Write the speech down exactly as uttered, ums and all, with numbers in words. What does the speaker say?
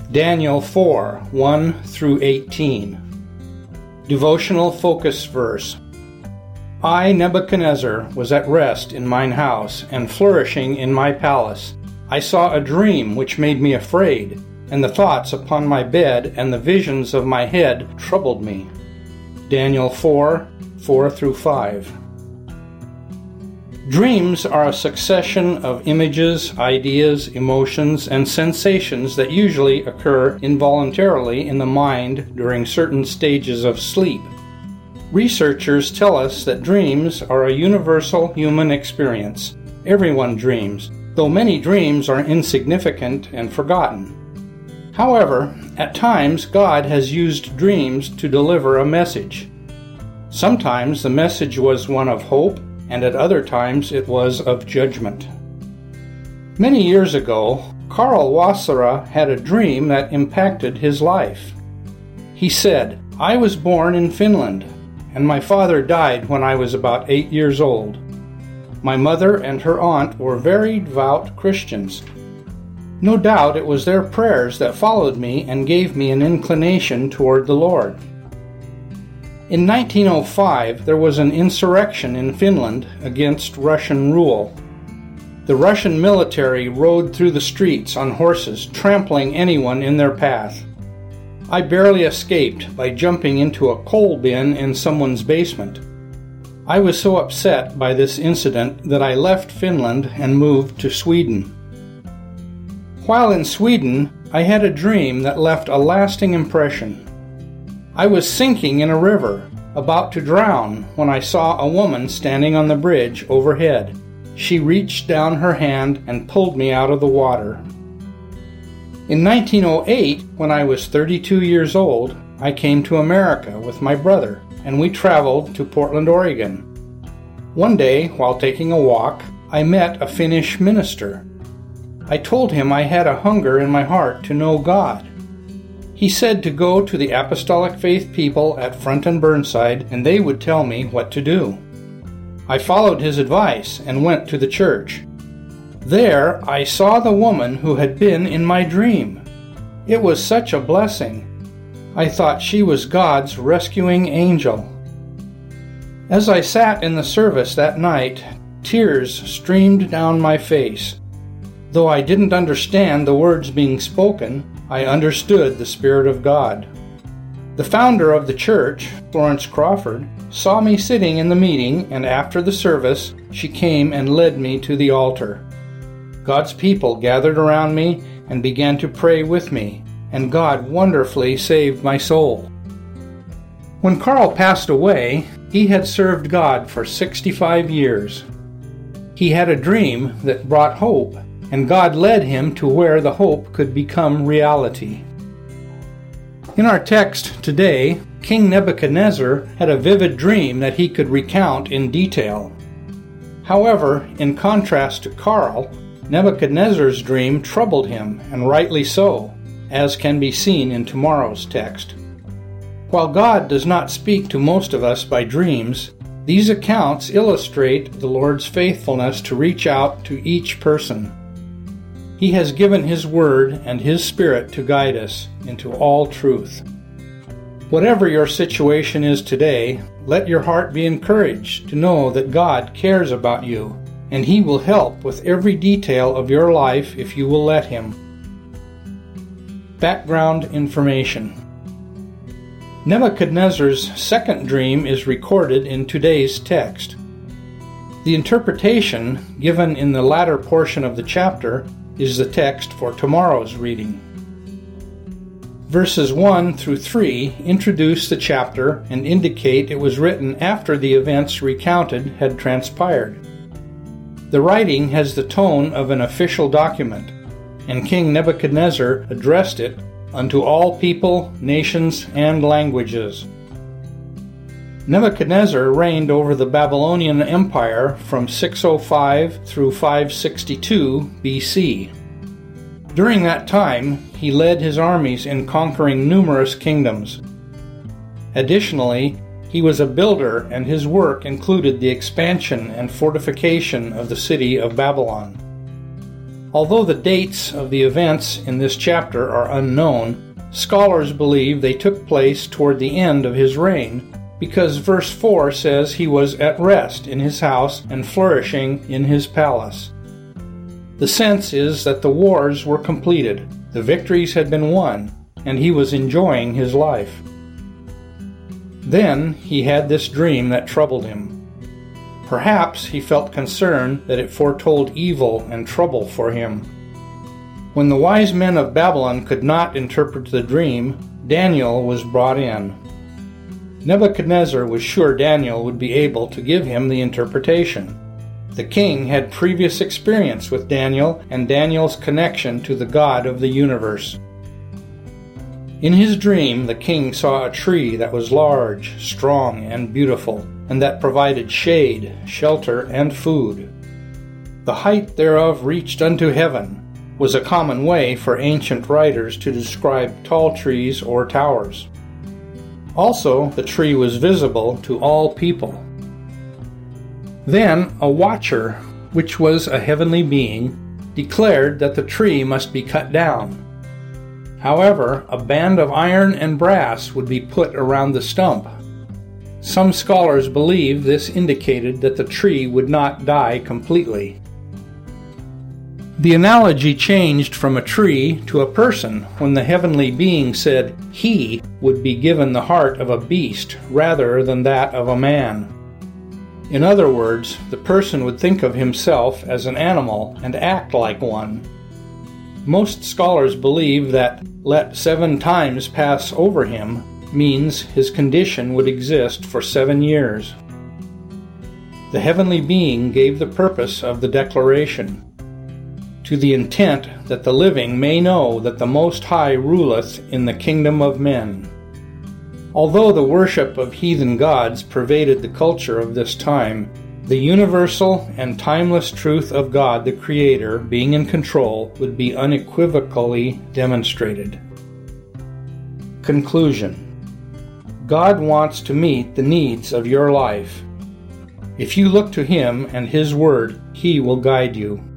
Daniel four, one through eighteen. Devotional focus verse. I, Nebuchadnezzar, was at rest in mine house, and flourishing in my palace. I saw a dream which made me afraid, and the thoughts upon my bed and the visions of my head troubled me. Daniel four, four through five. Dreams are a succession of images, ideas, emotions, and sensations that usually occur involuntarily in the mind during certain stages of sleep. Researchers tell us that dreams are a universal human experience. Everyone dreams, though many dreams are insignificant and forgotten. However, at times God has used dreams to deliver a message. Sometimes the message was one of hope, and at other times it was of judgment. Many years ago, Karl Wasserer had a dream that impacted his life. He said, I was born in Finland, and my father died when I was about eight years old. My mother and her aunt were very devout Christians. No doubt it was their prayers that followed me and gave me an inclination toward the Lord. In nineteen oh five, there was an insurrection in Finland against Russian rule. The Russian military rode through the streets on horses, trampling anyone in their path. I barely escaped by jumping into a coal bin in someone's basement. I was so upset by this incident that I left Finland and moved to Sweden. While in Sweden, I had a dream that left a lasting impression. I was sinking in a river, about to drown, when I saw a woman standing on the bridge overhead. She reached down her hand and pulled me out of the water. In nineteen oh eight, when I was thirty-two years old, I came to America with my brother, and we traveled to Portland, Oregon. One day, while taking a walk, I met a Finnish minister. I told him I had a hunger in my heart to know God. He said to go to the Apostolic Faith people at Front and Burnside, and they would tell me what to do. I followed his advice and went to the church. There I saw the woman who had been in my dream. It was such a blessing. I thought she was God's rescuing angel. As I sat in the service that night, tears streamed down my face. Though I didn't understand the words being spoken, I understood the Spirit of God. The founder of the church, Florence Crawford, saw me sitting in the meeting, and after the service, she came and led me to the altar. God's people gathered around me and began to pray with me, and God wonderfully saved my soul. When Karl passed away, he had served God for sixty-five years. He had a dream that brought hope, and God led him to where the hope could become reality. In our text today, King Nebuchadnezzar had a vivid dream that he could recount in detail. However, in contrast to Karl, Nebuchadnezzar's dream troubled him, and rightly so, as can be seen in tomorrow's text. While God does not speak to most of us by dreams, these accounts illustrate the Lord's faithfulness to reach out to each person. He has given His Word and His Spirit to guide us into all truth. Whatever your situation is today, let your heart be encouraged to know that God cares about you, and He will help with every detail of your life if you will let Him. Background information. Nebuchadnezzar's second dream is recorded in today's text. The interpretation, given in the latter portion of the chapter, is the text for tomorrow's reading. Verses one through three introduce the chapter and indicate it was written after the events recounted had transpired. The writing has the tone of an official document, and King Nebuchadnezzar addressed it unto all people, nations, and languages. Nebuchadnezzar reigned over the Babylonian Empire from six oh five through five sixty-two B C. During that time, he led his armies in conquering numerous kingdoms. Additionally, he was a builder, and his work included the expansion and fortification of the city of Babylon. Although the dates of the events in this chapter are unknown, scholars believe they took place toward the end of his reign, because verse four says he was at rest in his house and flourishing in his palace. The sense is that the wars were completed, the victories had been won, and he was enjoying his life. Then he had this dream that troubled him. Perhaps he felt concern that it foretold evil and trouble for him. When the wise men of Babylon could not interpret the dream, Daniel was brought in. Nebuchadnezzar was sure Daniel would be able to give him the interpretation. The king had previous experience with Daniel and Daniel's connection to the God of the universe. In his dream, the king saw a tree that was large, strong, and beautiful, and that provided shade, shelter, and food. The height thereof reached unto heaven, was a common way for ancient writers to describe tall trees or towers. Also, the tree was visible to all people. Then a watcher, which was a heavenly being, declared that the tree must be cut down. However, a band of iron and brass would be put around the stump. Some scholars believe this indicated that the tree would not die completely. The analogy changed from a tree to a person when the heavenly being said he would be given the heart of a beast rather than that of a man. In other words, the person would think of himself as an animal and act like one. Most scholars believe that "let seven times pass over him" means his condition would exist for seven years. The heavenly being gave the purpose of the declaration, to the intent that the living may know that the Most High ruleth in the kingdom of men. Although the worship of heathen gods pervaded the culture of this time, the universal and timeless truth of God the Creator being in control would be unequivocally demonstrated. Conclusion. God wants to meet the needs of your life. If you look to Him and His Word, He will guide you.